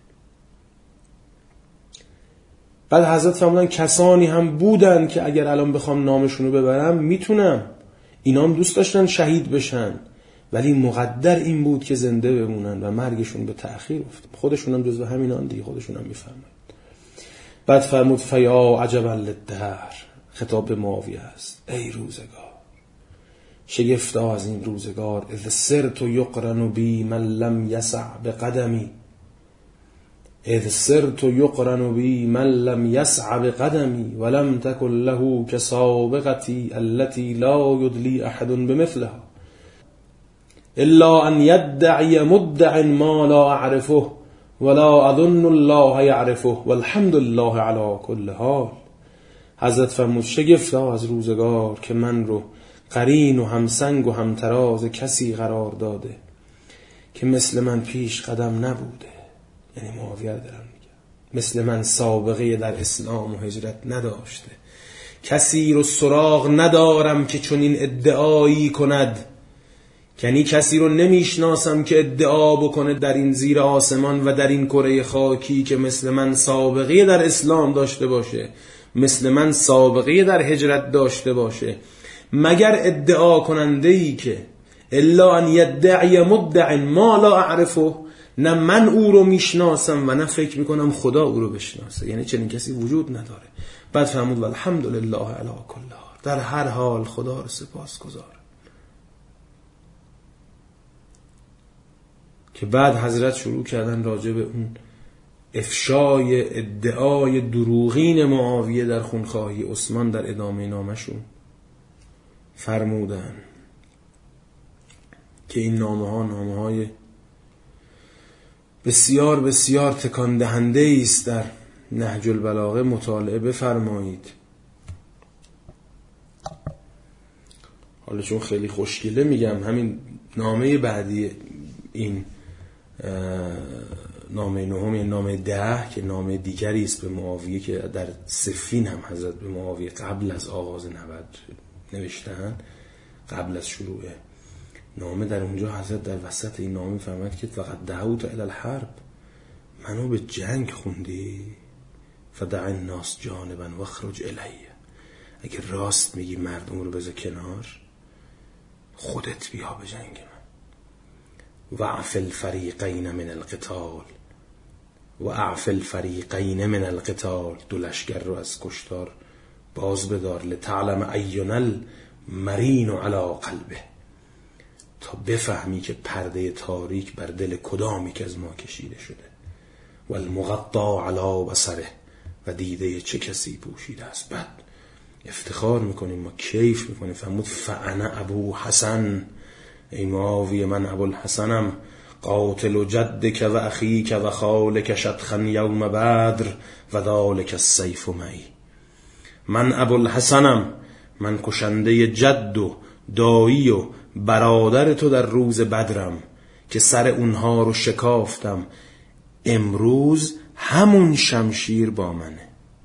بعد حضرت فرمودن کسانی هم بودن که اگر الان بخوام نامشونو ببرم میتونم، اینا هم دوست داشتن شهید بشن، ولی مقدر این بود که زنده بمونن و مرگشون به تأخیر افتاد. خودشون هم جزو همینان دیگه، خودشون هم میفهمن. بعد فرمود فیا عجبا للدهر، خطاب به معاویه است، ای روزگار، شگفتا از این روزگار، اذ سرت یقرن بی من لم یسع بقدمی، اذ سرت یقرن بی من لم یسع بقدمی ولم تکن له کسابقتی التي لا یدلی احد بمثلها الا ان یدعی مدع ما لا اعرفه ولا اظن الله یعرفه والحمد لله علی کل حال. حضرت فرمود شگفتا از روزگار که من رو قرین و همسنگ و همتراز کسی قرار داده که مثل من پیش قدم نبوده. یعنی معاویه دارم میگم، مثل من سابقه در اسلام و هجرت نداشته. کسی رو سراغ ندارم که چون این ادعایی کند، یعنی کسی رو نمیشناسم که ادعا بکنه در این زیر آسمان و در این کره خاکی که مثل من سابقه در اسلام داشته باشه، مثل من سابقه در هجرت داشته باشه، مگر ادعا کننده‌ای که الا ان یدعی مدع ما لا اعرفه، نه من او رو میشناسم و نه فکر میکنم خدا او رو بشناسه. یعنی چنین کسی وجود نداره. بعد فرمود والحمد لله علی کل حال، در هر حال خدا رو سپاس گزارم. که بعد حضرت شروع کردن راجع به اون افشای ادعای دروغین معاویه در خونخواهی عثمان در ادامه نامشون فرمودن که این نامه های بسیار بسیار تکان دهنده است در نهج البلاغه مطالعه بفرمایید. حالا چون خیلی خوشگله میگم، همین نامه بعدی این نامه نهم، یعنی نامه 10 که نامه دیگری است به معاویه که در صفین هم حضرت به معاویه قبل از آغاز نبرد نوشتن، قبل از شروع نامه، در اونجا حضرت در وسط این نامه فرمود که فقط دعوت الی الحرب، منو به جنگ خوندی، فدع الناس جانبا واخرج الیه، اگه راست میگی مردم رو بذار کنار، خودت بیا به جنگ من. واعف الفریقین من القتال، واعف الفریقین من القتال، دو لشکر رو از کشتار باز بدار، لتعلم اینا المرین علی قلبه، تا بفهمی که پرده تاریک بر دل کدامی که از ما کشیده شده، و المغطا علی بصره، و دیده چه کسی پوشیده است. بعد افتخار میکنیم، ما کیف میکنیم، فرمود فانا ابو حسن، ای معاویه من ابو الحسنم، قاتل جدک و اخیک و خالک شطخا یوم بدر و ذالک السیف معی، من ابو الحسنم، من کشنده جد و دایی و برادر تو در روز بدرم که سر اونها رو شکافتم، امروز همون شمشیر با منه،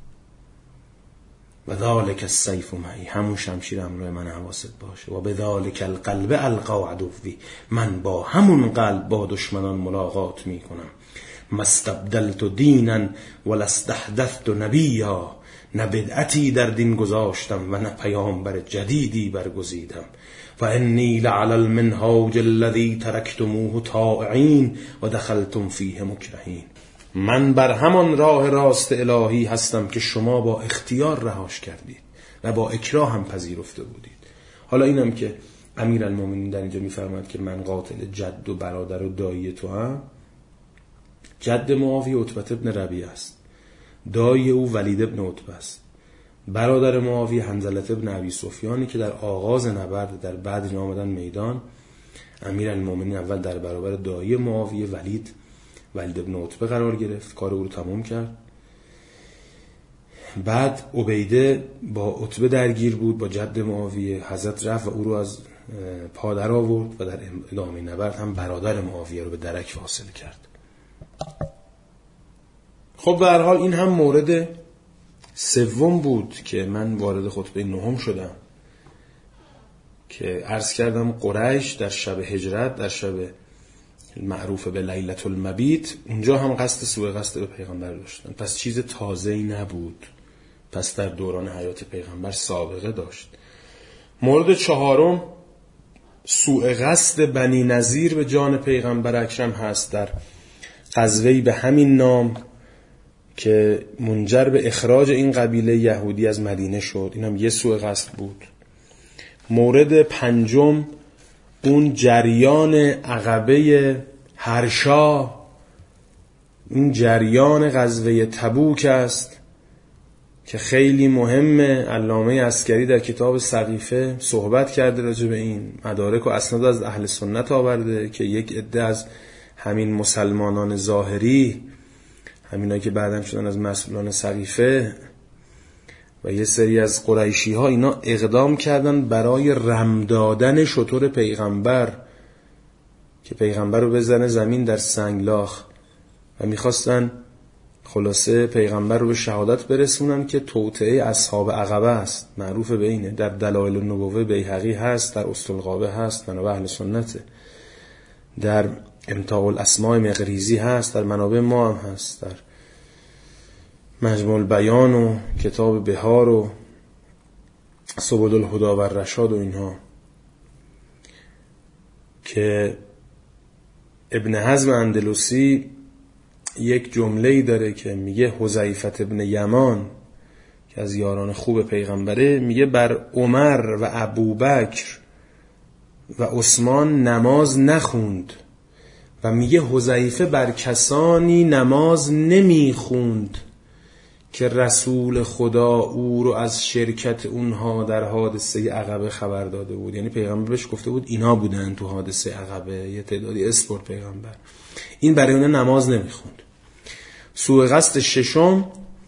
و ذالک السیف معی، همون شمشیر همراه من، حواست باشه، و بذالک القلب القا عدوی، من با همون قلب با دشمنان ملاقات میکنم، مستبدلت دینا ولا استحدثت نبیا، نه بدعتی در دین گذاشتم و نه پیامبر جدیدی برگزیدم، و انی لعلی المنهاج الذی ترکتموه طائعین و دخلتم فیه مکرهین، من بر همان راه راست الهی هستم که شما با اختیار رهاش کردید و با اکراه هم پذیرفته بودید. حالا اینم که امیرالمومنین در اینجا میفرماید که من قاتل جد و برادر و دایی تو هم، جد معاویه عتبه ابن ربیعه است، دایی او ولید ابن عتبه است، برادر معاویه حنظله ابن ابی سفیانی که در آغاز نبرد در بدر آمدن میدان، امیرالمومنین اول در برابر دایی معاویه ولید ابن عتبه قرار گرفت، کار او رو تمام کرد. بعد عبیده با عتبه درگیر بود، با جد معاویه، حضرت رفت و او رو از پا در آورد و در ادامه نبرد هم برادر معاویه رو به درک واصل کرد. خب به هر حال این هم مورد سوم بود که من وارد خطبه نهم شدم که عرض کردم قریش در شب هجرت، در شب معروف به لیلة المبیت، اونجا هم قصد سوء قصد به پیغمبر داشتن، پس چیز تازه‌ای نبود، پس در دوران حیات پیغمبر سابقه داشت. مورد چهارم سوء قصد بنی نظیر به جان پیغمبر اکرم هست در غزوه‌ای به همین نام که منجر به اخراج این قبیله یهودی از مدینه شد، این هم یه سوء قصد بود. مورد پنجم اون جریان عقبه هرشا، این جریان غزوه تبوک است که خیلی مهمه. علامه عسکری در کتاب سقیفه صحبت کرده راجع به این، مدارک و اسناد از اهل سنت آورده که یک عده از همین مسلمانان ظاهری، همینایی که بعداً شدن از مسئولان سقیفه و یه سری از قریشی ها، اینا اقدام کردن برای رم دادن شتر پیغمبر که پیغمبر رو بزنه زمین در سنگلاخ و میخواستن خلاصه پیغمبر رو به شهادت برسونن که توطئه اصحاب عقبه است، معروف به اینه، در دلائل النبوه بیهقی هست، در اصولغابه هست منابع اهل سنته، در امتاع الاسماء مقریزی هست، در منابع ما هم هست، در مجموع البیان و کتاب بهار و سبل الهدی و الرشاد و اینها، که ابن حزم اندلسی یک جمله‌ای داره که میگه حذیفه ابن یمان که از یاران خوب پیغمبره، میگه بر عمر و ابوبکر و عثمان نماز نخوند و میگه حذیفه بر کسانی نماز نمیخوند که رسول خدا او رو از شرکت اونها در حادثه عقبه خبر داده بود. یعنی پیغمبر بهش گفته بود اینا بودن تو حادثه عقبه، یه تعدادی اسپورت پیغمبر، این برای اون نماز نمیخوند. سوء قصد ششم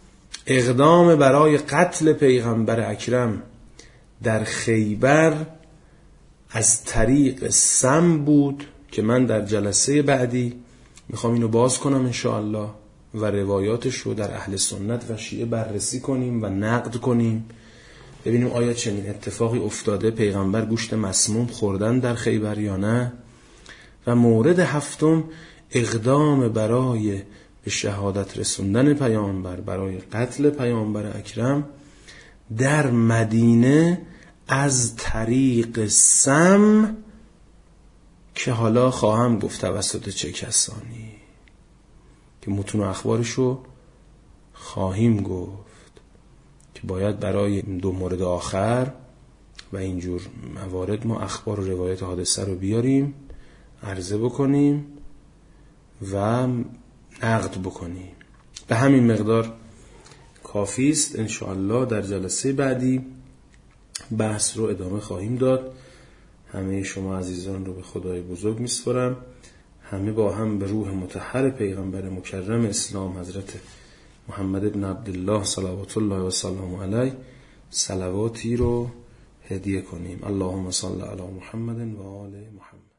اقدام برای قتل پیغمبر اکرم در خیبر از طریق سم بود که من در جلسه بعدی میخوام اینو باز کنم انشاءالله و روایاتش رو در اهل سنت و شیعه بررسی کنیم و نقد کنیم، ببینیم آیا چنین اتفاقی افتاده، پیغمبر گوشت مسموم خوردن در خیبر یا نه. و مورد هفتم، اقدام برای به شهادت رسوندن پیامبر، برای قتل پیامبر اکرم در مدینه از طریق سم، که حالا خواهم گفت توسط چه کسانی، که متون اخبارشو خواهیم گفت، که باید برای دو مورد آخر و اینجور موارد ما اخبار و روایت حادثه رو بیاریم، عرضه بکنیم و نقد بکنیم. به همین مقدار کافی است. انشاءالله در جلسه بعدی بحث رو ادامه خواهیم داد. همه شما عزیزان رو به خدای بزرگ میسپارم. همه با هم به روح مطهر پیغمبر مکرم اسلام حضرت محمد بن عبدالله صلوات الله و سلام علیه صلواتی رو هدیه کنیم. اللهم صل علی محمد و آل محمد.